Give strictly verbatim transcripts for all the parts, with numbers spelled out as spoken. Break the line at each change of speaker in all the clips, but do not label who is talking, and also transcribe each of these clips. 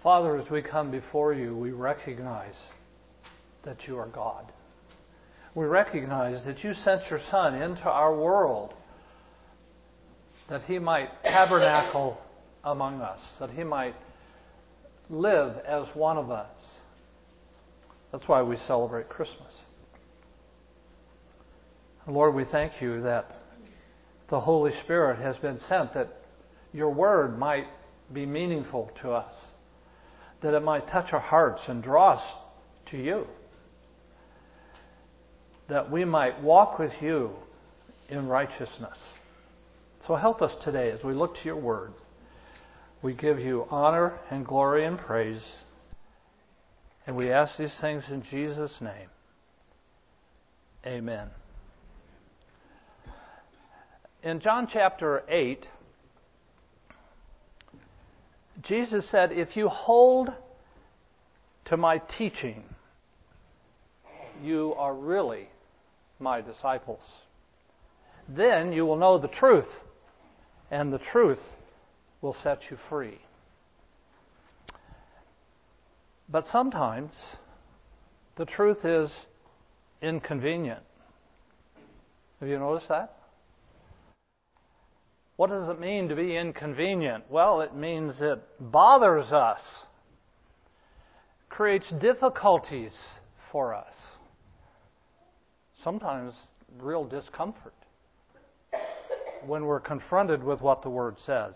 Father, as we come before you, we recognize that you are God. We recognize that you sent your Son into our world that he might tabernacle among us, that he might live as one of us. That's why we celebrate Christmas. Lord, we thank you that the Holy Spirit has been sent, that your word might be meaningful to us, that it might touch our hearts and draw us to you, that we might walk with you in righteousness. So help us today as we look to your word. We give you honor and glory and praise, and we ask these things in Jesus' name. Amen. In John chapter eight, Jesus said, if you hold to my teaching, you are really my disciples. Then you will know the truth, and the truth will set you free. But sometimes the truth is inconvenient. Have you noticed that? What does it mean to be inconvenient? Well, it means it bothers us, creates difficulties for us, sometimes real discomfort when we're confronted with what the Word says.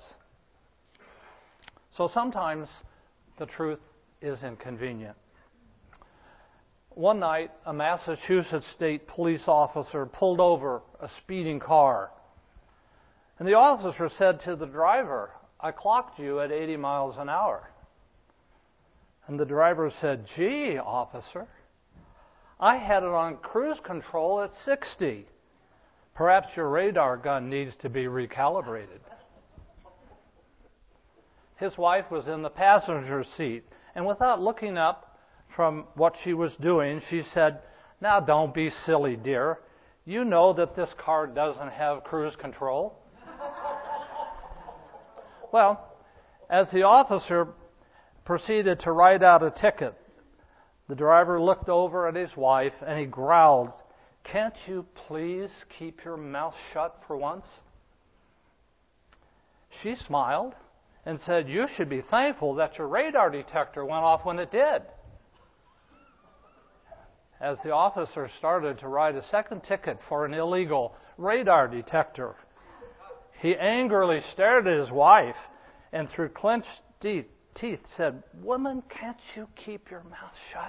So sometimes the truth is inconvenient. One night, a Massachusetts state police officer pulled over a speeding car. And the officer said to the driver, I clocked you at eighty miles an hour. And the driver said, gee, officer, I had it on cruise control at sixty. Perhaps your radar gun needs to be recalibrated. His wife was in the passenger seat, and without looking up from what she was doing, she said, now don't be silly, dear. You know that this car doesn't have cruise control. Well, as the officer proceeded to write out a ticket, the driver looked over at his wife and he growled, can't you please keep your mouth shut for once? She smiled and said, you should be thankful that your radar detector went off when it did. As the officer started to write a second ticket for an illegal radar detector, he angrily stared at his wife and through clenched teeth said, woman, can't you keep your mouth shut?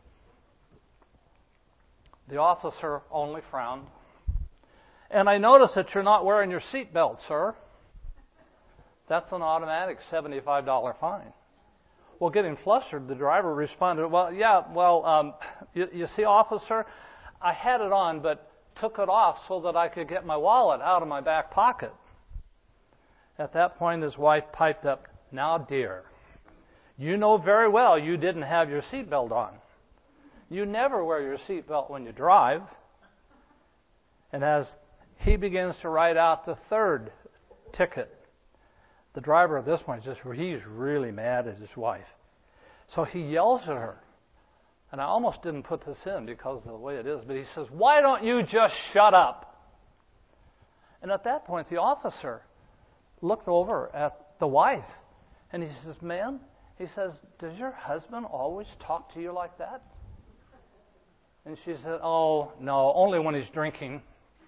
The officer only frowned. And I notice that you're not wearing your seatbelt, sir. That's an automatic seventy-five dollars fine. Well, getting flustered, the driver responded, well, yeah, well, um, you, you see, officer, I had it on but took it off so that I could get my wallet out of my back pocket. At that point, his wife piped up, now, dear, you know very well you didn't have your seatbelt on. You never wear your seatbelt when you drive. And as he begins to write out the third ticket, the driver at this point, just he's really mad at his wife. So he yells at her. And I almost didn't put this in because of the way it is, but he says, why don't you just shut up? And at that point, the officer looked over at the wife and he says, ma'am, he says, does your husband always talk to you like that? And she said, oh, no, only when he's drinking.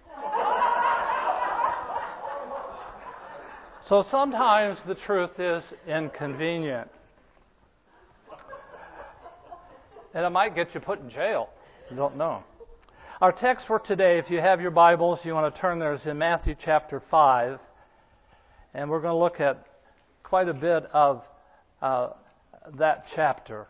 So sometimes the truth is inconvenient. And it might get you put in jail. You don't know. Our text for today, if you have your Bibles, you want to turn there, is in Matthew chapter five. And we're going to look at quite a bit of uh, that chapter.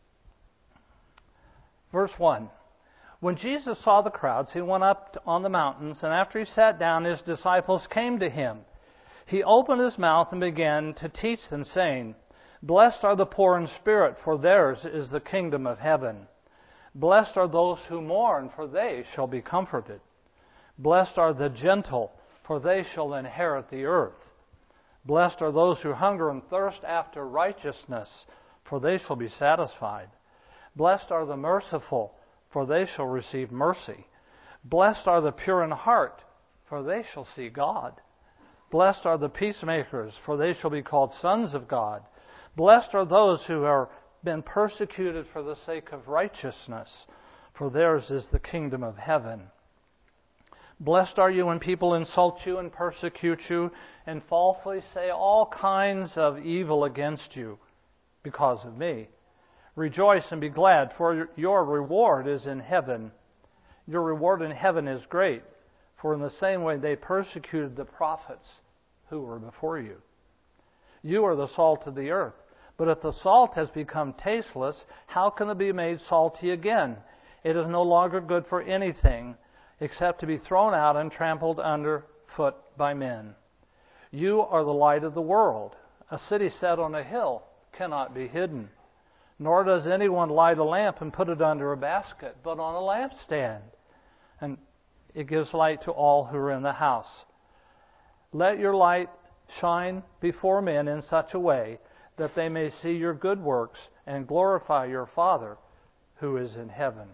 Verse one. When Jesus saw the crowds, he went up on the mountains, and after he sat down, his disciples came to him. He opened his mouth and began to teach them, saying, blessed are the poor in spirit, for theirs is the kingdom of heaven. Blessed are those who mourn, for they shall be comforted. Blessed are the gentle, for they shall inherit the earth. Blessed are those who hunger and thirst after righteousness, for they shall be satisfied. Blessed are the merciful, for they shall receive mercy. Blessed are the pure in heart, for they shall see God. Blessed are the peacemakers, for they shall be called sons of God. Blessed are those who have been persecuted for the sake of righteousness, for theirs is the kingdom of heaven. Blessed are you when people insult you and persecute you and falsely say all kinds of evil against you because of me. Rejoice and be glad, for your reward is in heaven. Your reward in heaven is great, for in the same way they persecuted the prophets who were before you. You are the salt of the earth, but if the salt has become tasteless, how can it be made salty again? It is no longer good for anything except to be thrown out and trampled underfoot by men. You are the light of the world. A city set on a hill cannot be hidden. Nor does anyone light a lamp and put it under a basket, but on a lampstand, and it gives light to all who are in the house. Let your light shine before men in such a way that they may see your good works and glorify your Father who is in heaven.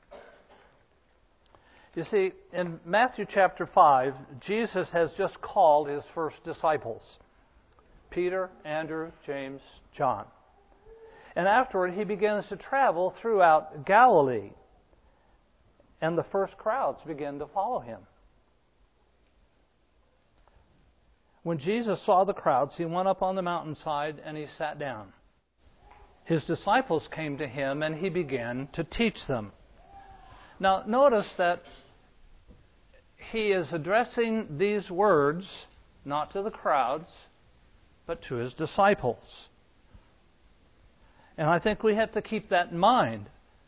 You see, in Matthew chapter five, Jesus has just called his first disciples, Peter, Andrew, James, John. And afterward, he begins to travel throughout Galilee. And the first crowds begin to follow him. When Jesus saw the crowds, he went up on the mountainside and he sat down. His disciples came to him and he began to teach them. Now, notice that he is addressing these words not to the crowds, but to his disciples. And I think we have to keep that in mind,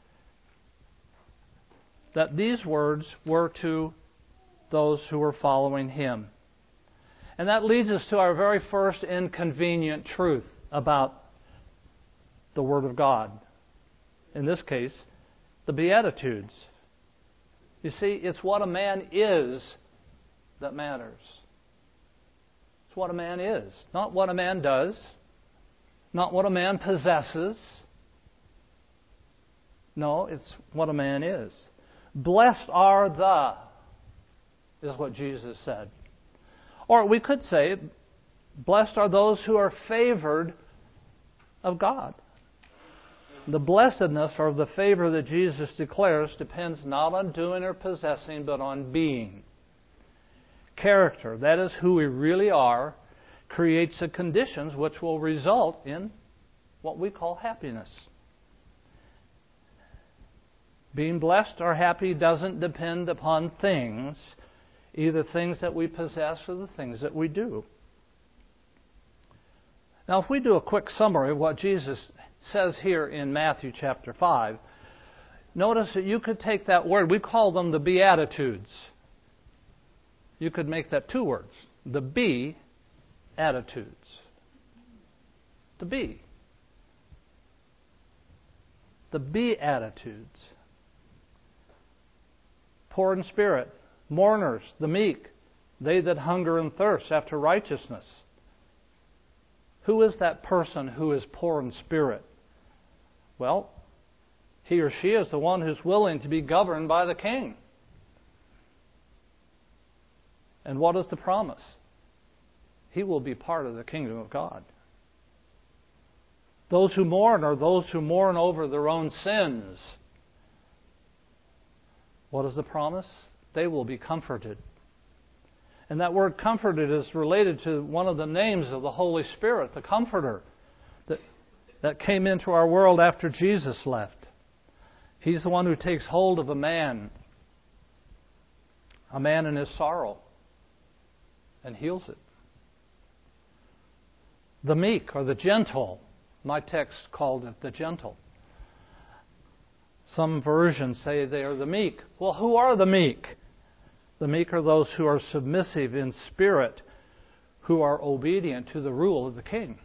that these words were to those who were following him. And that leads us to our very first inconvenient truth about the Word of God. In this case, the Beatitudes. You see, it's what a man is that matters. It's what a man is, not what a man does. Not what a man possesses. No, it's what a man is. Blessed are the, is what Jesus said. Or we could say, blessed are those who are favored of God. The blessedness or the favor that Jesus declares depends not on doing or possessing, but on being. Character, that is who we really are, creates the conditions which will result in what we call happiness. Being blessed or happy doesn't depend upon things, either things that we possess or the things that we do. Now, if we do a quick summary of what Jesus says here in Matthew chapter five, notice that you could take that word, we call them the Beatitudes. You could make that two words, the Be attitudes. The Be. The Beatitudes. Poor in spirit, mourners, the meek, they that hunger and thirst after righteousness. Who is that person who is poor in spirit? Well, he or she is the one who's willing to be governed by the king. And what is the promise? He will be part of the kingdom of God. Those who mourn are those who mourn over their own sins. What is the promise? They will be comforted. And that word comforted is related to one of the names of the Holy Spirit, the Comforter, that, that came into our world after Jesus left. He's the one who takes hold of a man, a man in his sorrow, and heals it. The meek or the gentle. My text called it the gentle. Some versions say they are the meek. Well, who are the meek? The meek are those who are submissive in spirit, who are obedient to the rule of the king.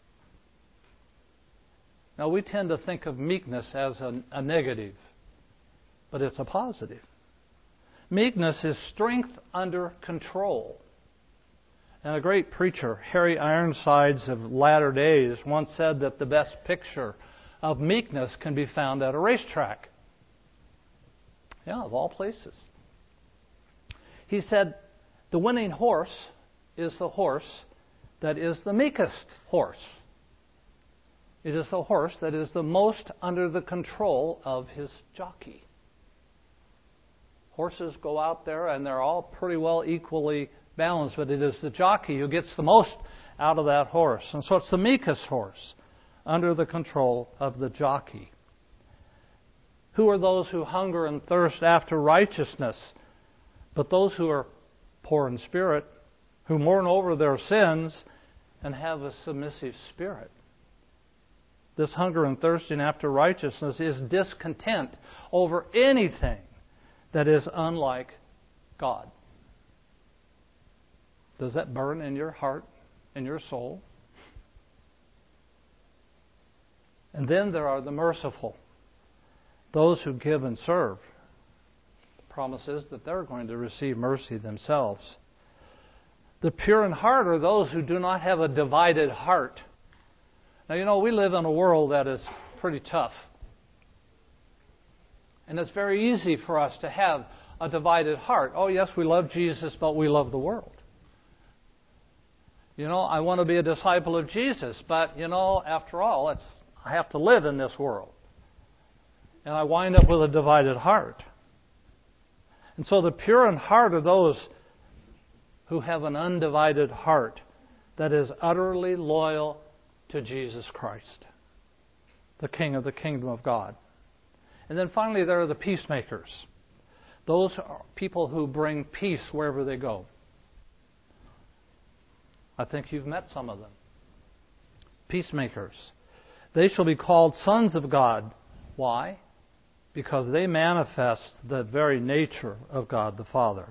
Now, we tend to think of meekness as a, a negative, but it's a positive. Meekness is strength under control. And a great preacher, Harry Ironsides of latter days, once said that the best picture of meekness can be found at a racetrack. Yeah, of all places. He said, the winning horse is the horse that is the meekest horse. It is the horse that is the most under the control of his jockey. Horses go out there and they're all pretty well equally balanced, but it is the jockey who gets the most out of that horse. And so it's the meekest horse under the control of the jockey. Who are those who hunger and thirst after righteousness? But those who are poor in spirit, who mourn over their sins and have a submissive spirit. This hunger and thirsting after righteousness is discontent over anything that is unlike God. Does that burn in your heart, in your soul? And then there are the merciful, those who give and serve. The promise is that they're going to receive mercy themselves. The pure in heart are those who do not have a divided heart. Now, you know, we live in a world that is pretty tough. And it's very easy for us to have a divided heart. Oh, yes, we love Jesus, but we love the world. You know, I want to be a disciple of Jesus, but, you know, after all, it's, I have to live in this world. And I wind up with a divided heart. And so the pure in heart are those who have an undivided heart that is utterly loyal to Jesus Christ, the King of the kingdom of God. And then finally there are the peacemakers. Those are people who bring peace wherever they go. I think you've met some of them. Peacemakers. They shall be called sons of God. Why? Because they manifest the very nature of God the Father.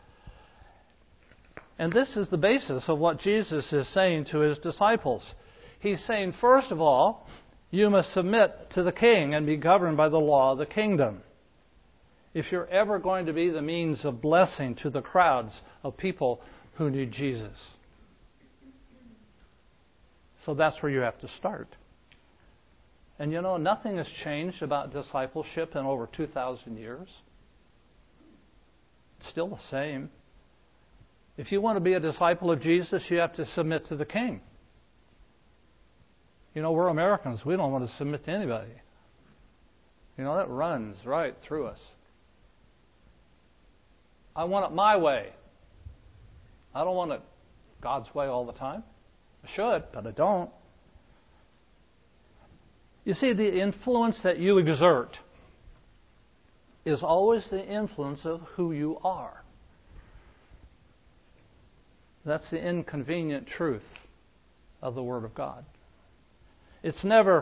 And this is the basis of what Jesus is saying to his disciples. He's saying, first of all, you must submit to the king and be governed by the law of the kingdom. If you're ever going to be the means of blessing to the crowds of people who need Jesus. So that's where you have to start. And you know, nothing has changed about discipleship in over two thousand years. It's still the same. If you want to be a disciple of Jesus, you have to submit to the king. You know, we're Americans. We don't want to submit to anybody. You know, that runs right through us. I want it my way. I don't want it God's way all the time. I should, but I don't. You see, the influence that you exert is always the influence of who you are. That's the inconvenient truth of the Word of God. It's never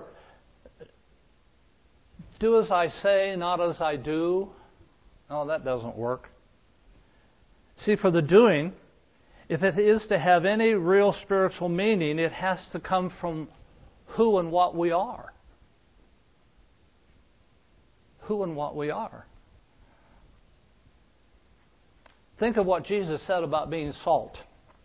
do as I say, not as I do. No, that doesn't work. See, for the doing, if it is to have any real spiritual meaning, it has to come from who and what we are. Who and what we are. Think of what Jesus said about being salt.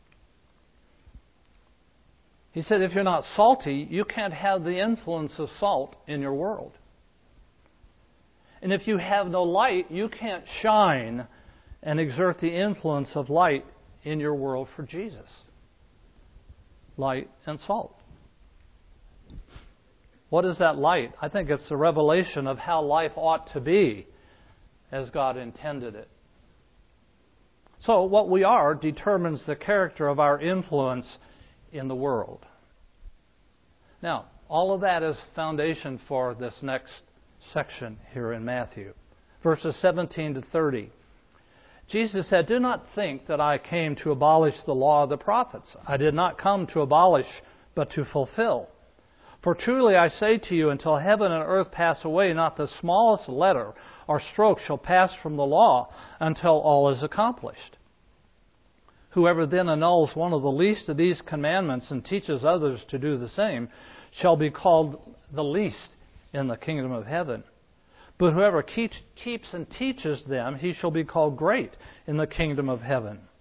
He said, if you're not salty, you can't have the influence of salt in your world. And if you have no light, you can't shine and exert the influence of light in your world for Jesus. Light and salt. What is that light? I think it's the revelation of how life ought to be as God intended it. So what we are determines the character of our influence in the world. Now, all of that is foundation for this next section here in Matthew. Verses seventeen to thirty. Jesus said, do not think that I came to abolish the law of the prophets. I did not come to abolish, but to fulfill. For truly I say to you, until heaven and earth pass away, not the smallest letter or stroke shall pass from the law until all is accomplished. Whoever then annuls one of the least of these commandments and teaches others to do the same shall be called the least in the kingdom of heaven. But whoever keeps, keeps and teaches them, he shall be called great in the kingdom of heaven.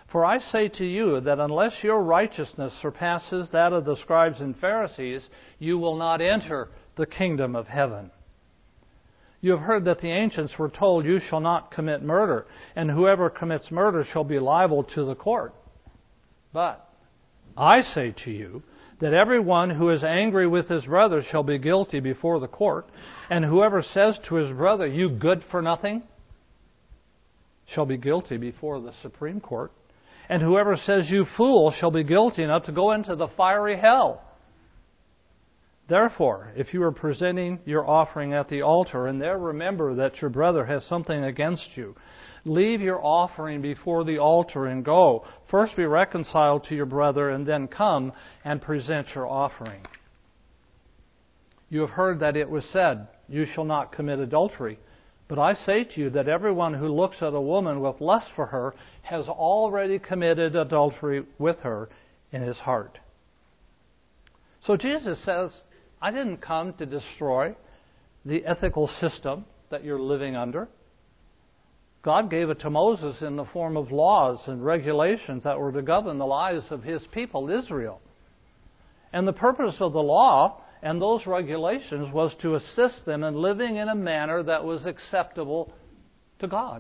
For I say to you that unless your righteousness surpasses that of the scribes and Pharisees, you will not enter the kingdom of heaven. You have heard that the ancients were told, you shall not commit murder, and whoever commits murder shall be liable to the court. But I say to you that everyone who is angry with his brother shall be guilty before the court, and whoever says to his brother, you good for nothing, shall be guilty before the Supreme Court. And whoever says, you fool, shall be guilty enough to go into the fiery hell. Therefore, if you are presenting your offering at the altar, and there remember that your brother has something against you, leave your offering before the altar and go. First be reconciled to your brother, and then come and present your offering. You have heard that it was said, you shall not commit adultery. But I say to you that everyone who looks at a woman with lust for her has already committed adultery with her in his heart. So Jesus says, I didn't come to destroy the ethical system that you're living under. God gave it to Moses in the form of laws and regulations that were to govern the lives of his people, Israel. And the purpose of the law and those regulations was to assist them in living in a manner that was acceptable to God.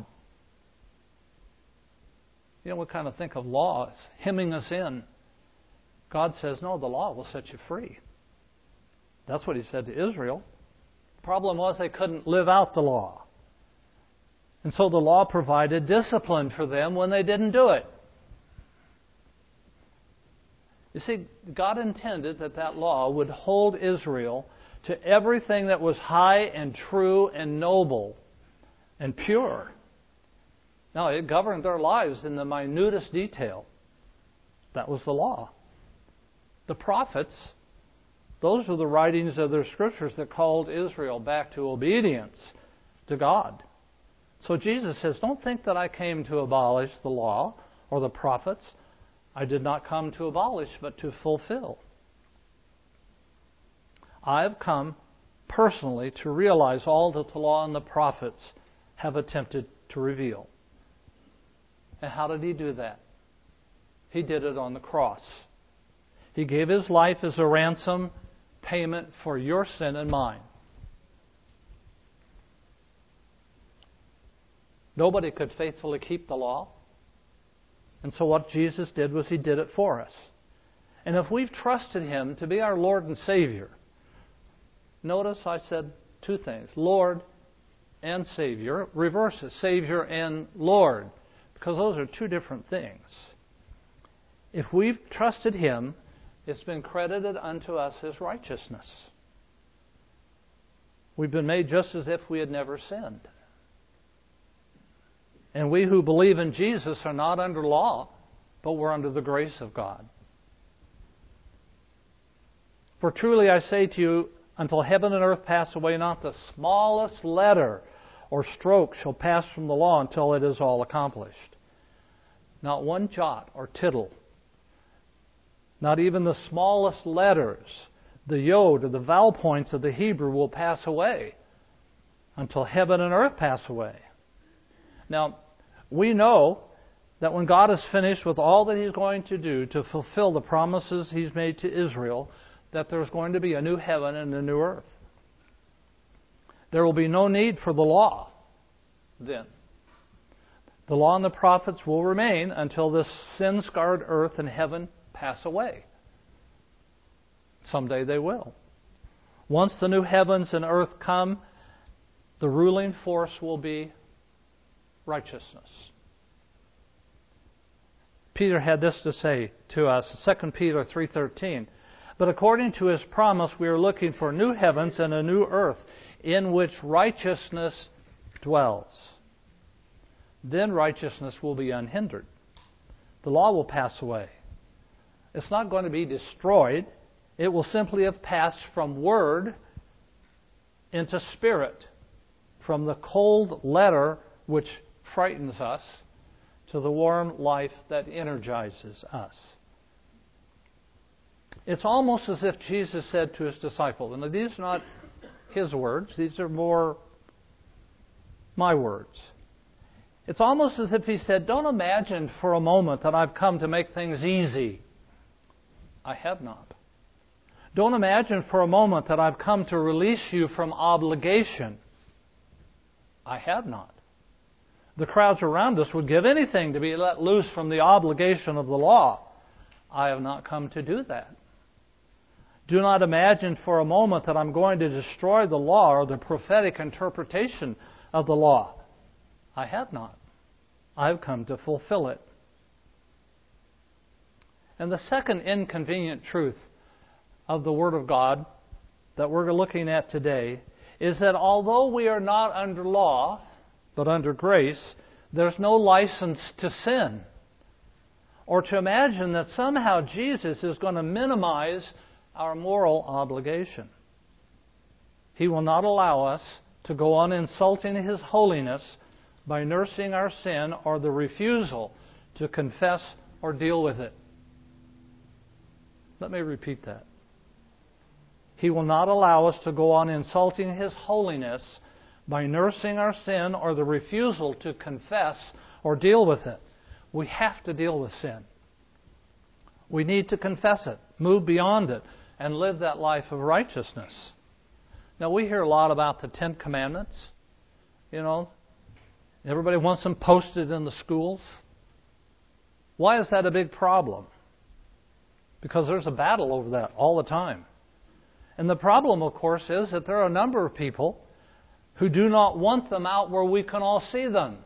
You know, we kind of think of law as hemming us in. God says, no, the law will set you free. That's what he said to Israel. The problem was they couldn't live out the law. And so the law provided discipline for them when they didn't do it. You see, God intended that that law would hold Israel to everything that was high and true and noble and pure. Now, it governed their lives in the minutest detail. That was the law. The prophets, those were the writings of their scriptures that called Israel back to obedience to God. So Jesus says, don't think that I came to abolish the law or the prophets. I did not come to abolish, but to fulfill. I have come personally to realize all that the law and the prophets have attempted to reveal. And how did he do that? He did it on the cross. He gave his life as a ransom payment for your sin and mine. Nobody could faithfully keep the law. And so what Jesus did was he did it for us. And if we've trusted him to be our Lord and Savior, notice I said two things, Lord and Savior. Reverse it, Savior and Lord, because those are two different things. If we've trusted him, it's been credited unto us as righteousness. We've been made just as if we had never sinned. And we who believe in Jesus are not under law, but we're under the grace of God. For truly I say to you, until heaven and earth pass away, not the smallest letter or stroke shall pass from the law until it is all accomplished. Not one jot or tittle, not even the smallest letters, the yod or the vowel points of the Hebrew will pass away until heaven and earth pass away. Now, we know that when God is finished with all that he's going to do to fulfill the promises he's made to Israel, that there's going to be a new heaven and a new earth. There will be no need for the law then. The law and the prophets will remain until this sin-scarred earth and heaven pass away. Someday they will. Once the new heavens and earth come, the ruling force will be righteousness. Peter had this to say to us, Second Peter three thirteen. But according to his promise, we are looking for new heavens and a new earth in which righteousness dwells. Then righteousness will be unhindered. The law will pass away. It's not going to be destroyed. It will simply have passed from word into spirit, from the cold letter which frightens us to the warm life that energizes us. It's almost as if Jesus said to his disciples, and these are not his words, these are more my words. It's almost as if he said, don't imagine for a moment that I've come to make things easy. I have not. Don't imagine for a moment that I've come to release you from obligation. I have not. The crowds around us would give anything to be let loose from the obligation of the law. I have not come to do that. Do not imagine for a moment that I'm going to destroy the law or the prophetic interpretation of the law. I have not. I've come to fulfill it. And the second inconvenient truth of the Word of God that we're looking at today is that although we are not under law, but under grace, there's no license to sin. Or to imagine that somehow Jesus is going to minimize our moral obligation. He will not allow us to go on insulting His holiness by nursing our sin or the refusal to confess or deal with it. Let me repeat that. He will not allow us to go on insulting His holiness by nursing our sin or the refusal to confess or deal with it. We have to deal with sin. We need to confess it, move beyond it, and live that life of righteousness. Now, we hear a lot about the Ten Commandments. You know, everybody wants them posted in the schools. Why is that a big problem? Because there's a battle over that all the time. And the problem, of course, is that there are a number of people who do not want them out where we can all see them.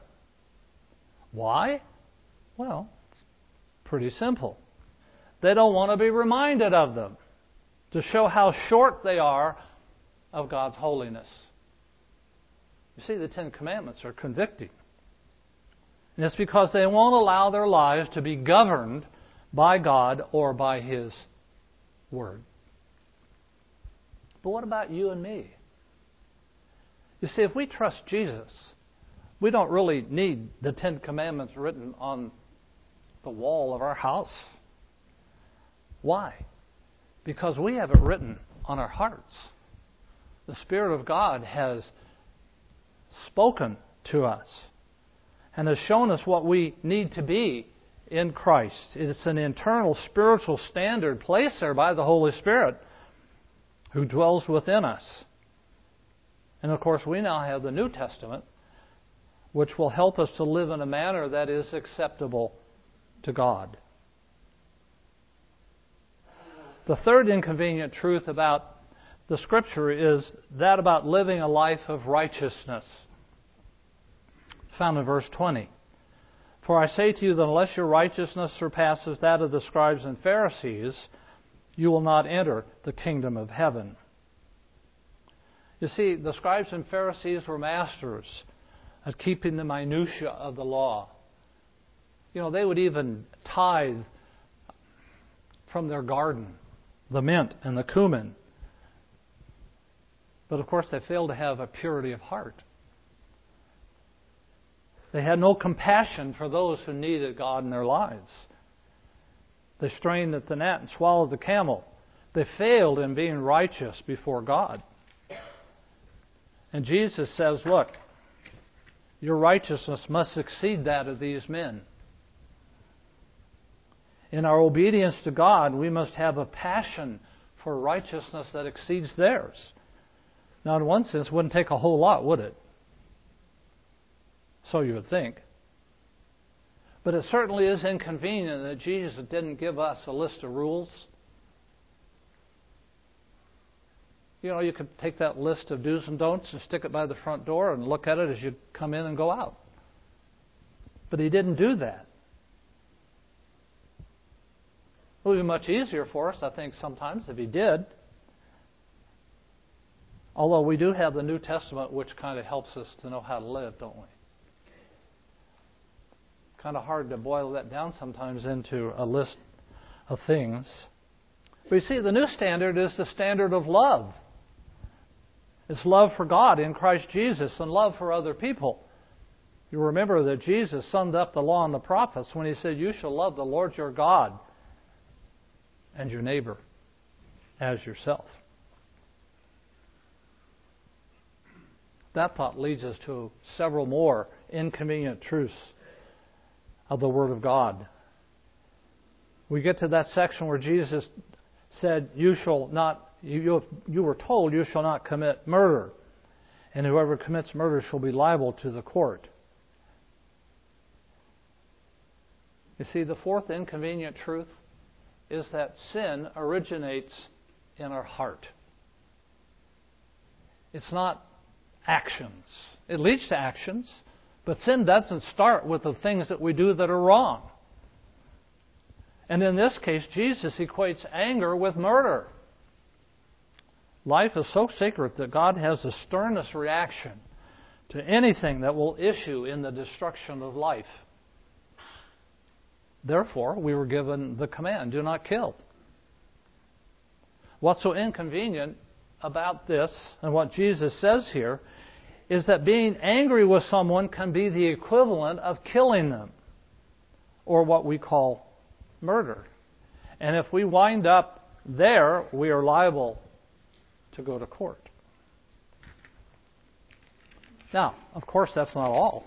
Why? Well, it's pretty simple. They don't want to be reminded of them to show how short they are of God's holiness. You see, the Ten Commandments are convicting. And it's because they won't allow their lives to be governed by God or by His Word. But what about you and me? You see, if we trust Jesus, we don't really need the Ten Commandments written on the wall of our house. Why? Because we have it written on our hearts. The Spirit of God has spoken to us and has shown us what we need to be in Christ. It's an internal spiritual standard placed there by the Holy Spirit who dwells within us. And of course, we now have the New Testament, which will help us to live in a manner that is acceptable to God. The third inconvenient truth about the Scripture is that about living a life of righteousness, found in verse twenty. For I say to you that unless your righteousness surpasses that of the scribes and Pharisees, you will not enter the kingdom of heaven. You see, the scribes and Pharisees were masters at keeping the minutiae of the law. You know, they would even tithe from their garden, the mint and the cumin. But of course, they failed to have a purity of heart. They had no compassion for those who needed God in their lives. They strained at the gnat and swallowed the camel. They failed in being righteous before God. And Jesus says, look, your righteousness must exceed that of these men. In our obedience to God, we must have a passion for righteousness that exceeds theirs. Now, in one sense, it wouldn't take a whole lot, would it? So you would think. But it certainly is inconvenient that Jesus didn't give us a list of rules. You know, you could take that list of do's and don'ts and stick it by the front door and look at it as you come in and go out. But He didn't do that. It would be much easier for us, I think, sometimes if He did. Although we do have the New Testament, which kind of helps us to know how to live, don't we? Kind of hard to boil that down sometimes into a list of things. But you see, the new standard is the standard of love. It's love for God in Christ Jesus and love for other people. You remember that Jesus summed up the law and the prophets when He said, you shall love the Lord your God and your neighbor as yourself. That thought leads us to several more inconvenient truths of the Word of God. We get to that section where Jesus said, "You shall not. You, you were told you shall not commit murder, and whoever commits murder shall be liable to the court." You see, the fourth inconvenient truth is that sin originates in our heart. It's not actions. It leads to actions, but sin doesn't start with the things that we do that are wrong. And in this case, Jesus equates anger with murder. Life is so sacred that God has the sternest reaction to anything that will issue in the destruction of life. Therefore, we were given the command, do not kill. What's so inconvenient about this, and what Jesus says here, is that being angry with someone can be the equivalent of killing them, or what we call murder. And if we wind up there, we are liable to go to court. Now, of course, that's not all.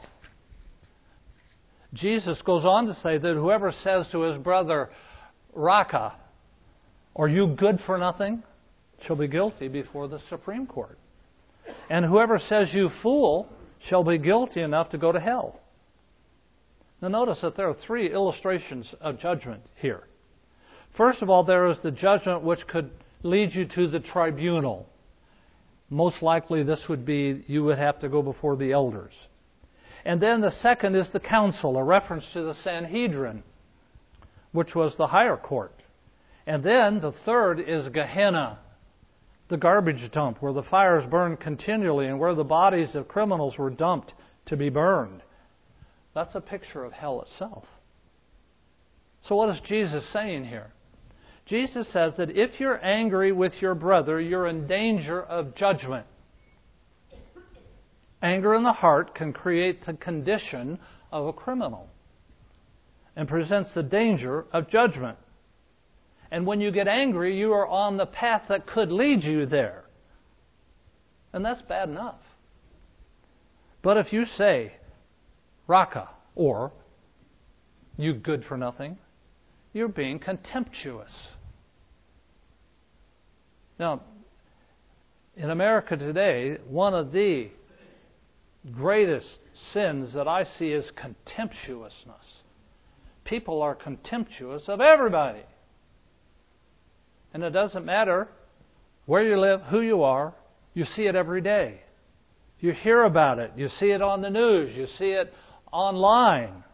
Jesus goes on to say that whoever says to his brother, "Raka," or "you good for nothing," shall be guilty before the Supreme Court. And whoever says, "you fool," shall be guilty enough to go to hell. Now notice that there are three illustrations of judgment here. First of all, there is the judgment which could lead you to the tribunal. Most likely this would be you would have to go before the elders. And then the second is the council, a reference to the Sanhedrin, which was the higher court. And then the third is Gehenna, the garbage dump, where the fires burned continually and where the bodies of criminals were dumped to be burned. That's a picture of hell itself. So what is Jesus saying here? Jesus says that if you're angry with your brother, you're in danger of judgment. Anger in the heart can create the condition of a criminal and presents the danger of judgment. And when you get angry, you are on the path that could lead you there. And that's bad enough. But if you say, "Raka," or "you good for nothing," you're being contemptuous. Now, in America today, one of the greatest sins that I see is contemptuousness. People are contemptuous of everybody. And it doesn't matter where you live, who you are, you see it every day. You hear about it. You see it on the news. You see it online.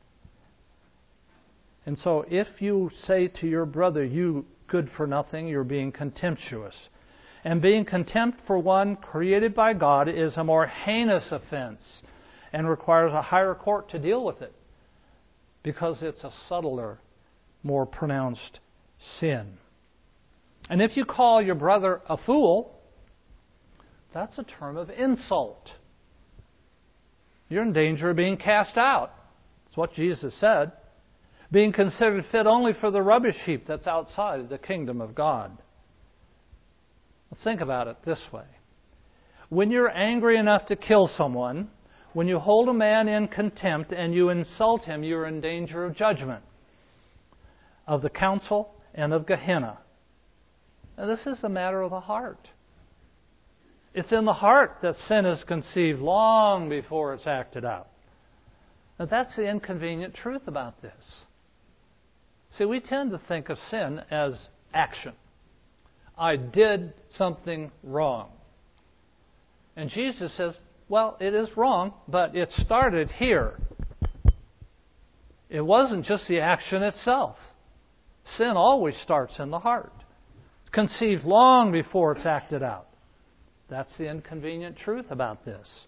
And so if you say to your brother, "you good for nothing," you're being contemptuous. And being contempt for one created by God is a more heinous offense and requires a higher court to deal with it because it's a subtler, more pronounced sin. And if you call your brother a fool, that's a term of insult. You're in danger of being cast out. That's what Jesus said. Being considered fit only for the rubbish heap that's outside of the kingdom of God. Think about it this way. When you're angry enough to kill someone, when you hold a man in contempt and you insult him, you're in danger of judgment, of the council and of Gehenna. Now, this is a matter of the heart. It's in the heart that sin is conceived long before it's acted out. Now, that's the inconvenient truth about this. See, we tend to think of sin as action. I did something wrong. And Jesus says, well, it is wrong, but it started here. It wasn't just the action itself. Sin always starts in the heart. It's conceived long before it's acted out. That's the inconvenient truth about this.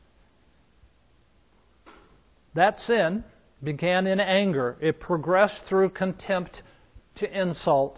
That sin began in anger. It progressed through contempt to insult,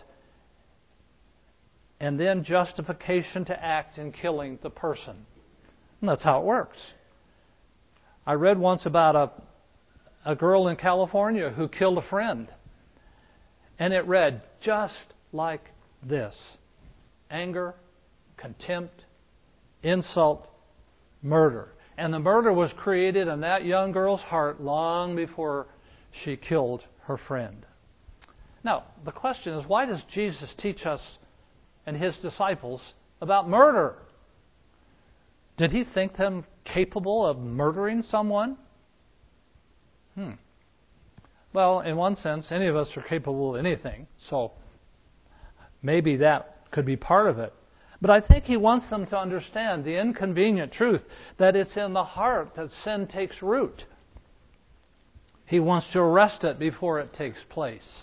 and then justification to act in killing the person. And that's how it works. I read once about a, a girl in California who killed a friend. And it read just like this: anger, contempt, insult, murder. And the murder was created in that young girl's heart long before she killed her friend. Now, the question is, why does Jesus teach us and His disciples about murder? Did He think them capable of murdering someone? Hmm. Well, in one sense, any of us are capable of anything, so maybe that could be part of it. But I think He wants them to understand the inconvenient truth that it's in the heart that sin takes root. He wants to arrest it before it takes place.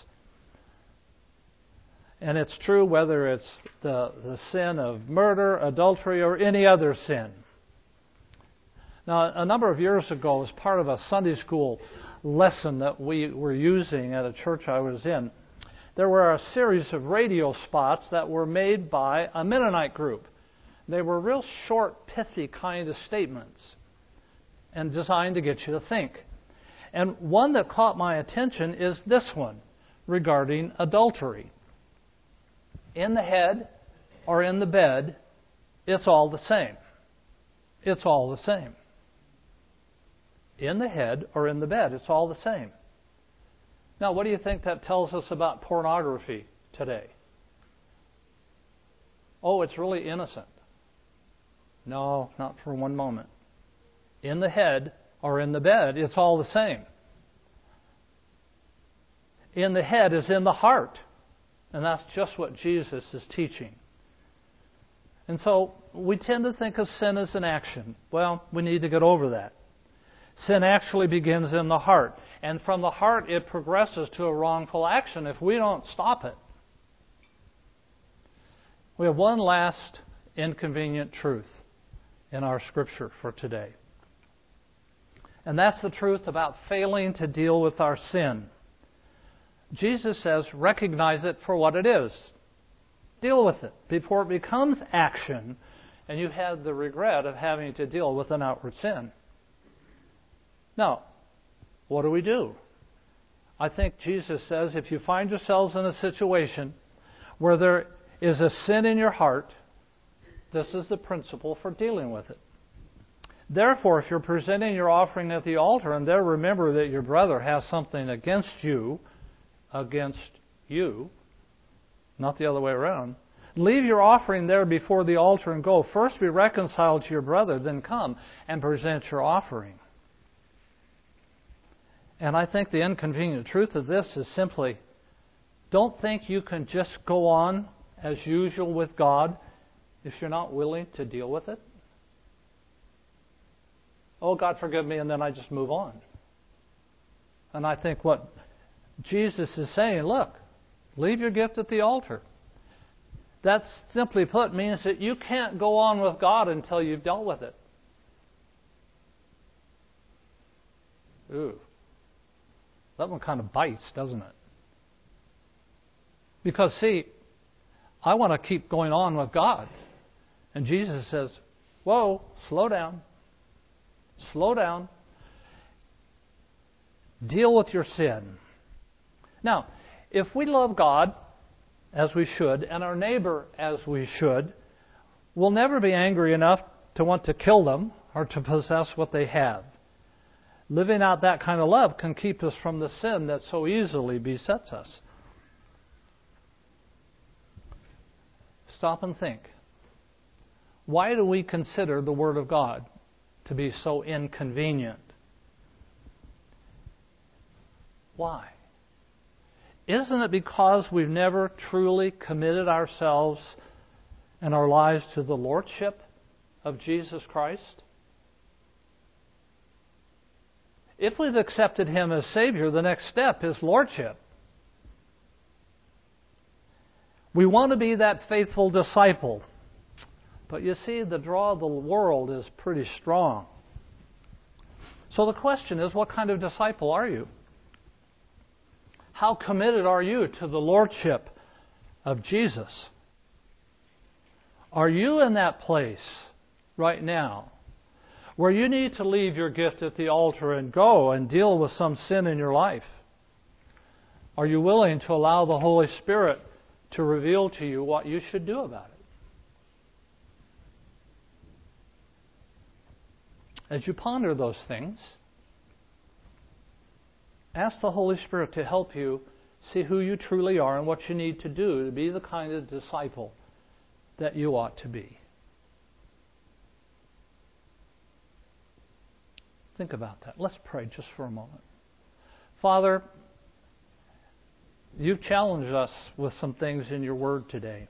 And it's true whether it's the, the sin of murder, adultery, or any other sin. Now, a number of years ago, as part of a Sunday school lesson that we were using at a church I was in, there were a series of radio spots that were made by a Mennonite group. They were real short, pithy kind of statements and designed to get you to think. And one that caught my attention is this one regarding adultery. In the head or in the bed, it's all the same. It's all the same. In the head or in the bed, it's all the same. Now, what do you think that tells us about pornography today? Oh, it's really innocent. No, not for one moment. In the head or in the bed, it's all the same. In the head is in the heart. And that's just what Jesus is teaching. And so we tend to think of sin as an action. Well, we need to get over that. Sin actually begins in the heart. And from the heart, it progresses to a wrongful action if we don't stop it. We have one last inconvenient truth in our scripture for today. And that's the truth about failing to deal with our sin. Jesus says, recognize it for what it is. Deal with it before it becomes action and you have the regret of having to deal with an outward sin. Now, what do we do? I think Jesus says if you find yourselves in a situation where there is a sin in your heart, this is the principle for dealing with it. Therefore, if you're presenting your offering at the altar and there remember that your brother has something against you, against you, not the other way around, leave your offering there before the altar and go. First be reconciled to your brother, then come and present your offering. And I think the inconvenient truth of this is simply, don't think you can just go on as usual with God if you're not willing to deal with it. Oh, God, forgive me, and then I just move on. And I think what Jesus is saying, look, leave your gift at the altar. That, simply put, means that you can't go on with God until you've dealt with it. Ooh. That one kind of bites, doesn't it? Because, see, I want to keep going on with God. And Jesus says, whoa, slow down. Slow down. Deal with your sin. Now, if we love God, as we should, and our neighbor as we should, we'll never be angry enough to want to kill them or to possess what they have. Living out that kind of love can keep us from the sin that so easily besets us. Stop and think. Why do we consider the Word of God to be so inconvenient? Why? Isn't it because we've never truly committed ourselves and our lives to the Lordship of Jesus Christ? If we've accepted Him as Savior, the next step is Lordship. We want to be that faithful disciple. But you see, the draw of the world is pretty strong. So the question is, what kind of disciple are you? How committed are you to the Lordship of Jesus? Are you in that place right now where you need to leave your gift at the altar and go and deal with some sin in your life? Are you willing to allow the Holy Spirit to reveal to you what you should do about it? As you ponder those things, ask the Holy Spirit to help you see who you truly are and what you need to do to be the kind of disciple that you ought to be. Think about that. Let's pray just for a moment. Father, you've challenged us with some things in your word today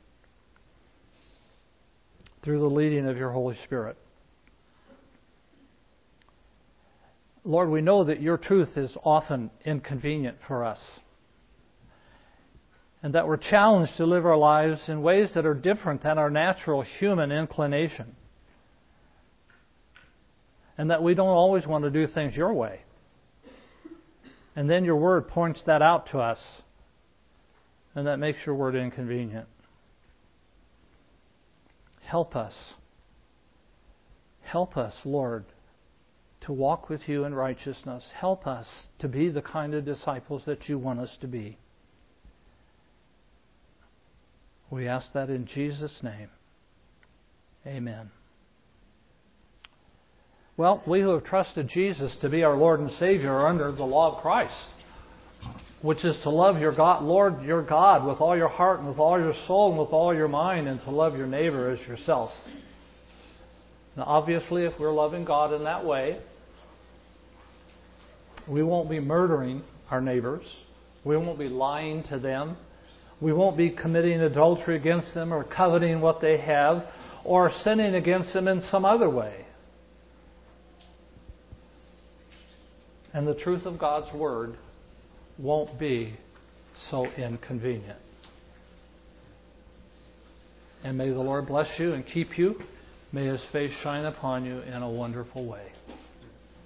through the leading of your Holy Spirit. Lord, we know that your truth is often inconvenient for us, and that we're challenged to live our lives in ways that are different than our natural human inclination, and that we don't always want to do things your way. And then your word points that out to us, and that makes your word inconvenient. Help us. Help us, Lord, to walk with you in righteousness. Help us to be the kind of disciples that you want us to be. We ask that in Jesus' name. Amen. Well, we who have trusted Jesus to be our Lord and Savior are under the law of Christ, which is to love your God, Lord, your God, with all your heart and with all your soul and with all your mind, and to love your neighbor as yourself. Now, obviously, if we're loving God in that way, we won't be murdering our neighbors. We won't be lying to them. We won't be committing adultery against them or coveting what they have or sinning against them in some other way. And the truth of God's Word won't be so inconvenient. And may the Lord bless you and keep you. May His face shine upon you in a wonderful way.